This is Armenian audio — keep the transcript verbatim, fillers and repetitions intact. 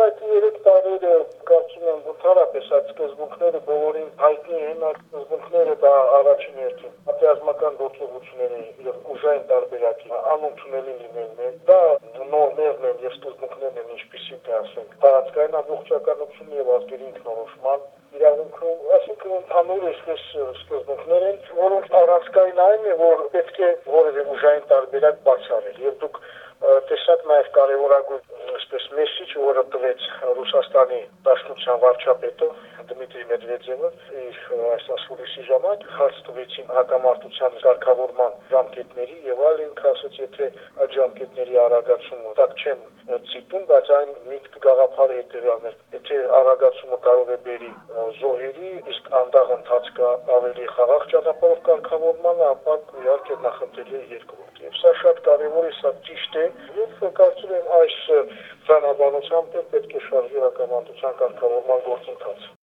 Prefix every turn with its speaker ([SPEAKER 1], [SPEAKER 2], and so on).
[SPEAKER 1] այդ երեք տարիները կարծում եմ ընդհանրապես այդ սկզբունքները բոլորին հայտնի են, այդ սկզբունքները դա առաջին հերթին պատերազմական գործողությունների եւ ուժային տարբերակի անընդունելի լինելն է, դա նորմերն են եւ սկզբունքներն են, ինչպիսի թե ասենք տարածքային ամբողջականություն եւ ազգերի ինքնորոշման իրավունքում, այսինքն ընդհանուր այսպես սկզբունքներ են, որոնց առանցքային այն է, որ պետք է որևէ ուժային տարբերակ բացառել եւ դուք տեսակ նաև կարևորագույն այսպես մեսիջ, որը տվեց Ռուսաստանի Դաշնության վարչապետը Դմիտրի Մեդվեդևը իր այս ասուլիսի ժամանակ հարց տվեցին հակամարտության կարգավորման ժամկետների եւ այլն, ասաց, եթե այդ ժամկետների արագացումը տակ չեմ ցիտում, բայց այն միտք գաղափարը հետեւյալն է, եթե արագացումը կարող է բերի զոհերի, իսկ անդաղ ընթացքը ավելի խաղաղ ճանապարհով կարգավորմանը, ապա իհարկե նախընտրելի է երկրորդ։ Եվ սա շատ կարևոր է, սա ճիշտ է, եւ կարծում եմ այս բանականությամբ պետք է շարժի հակամարտության կարգավորման գործընթացը։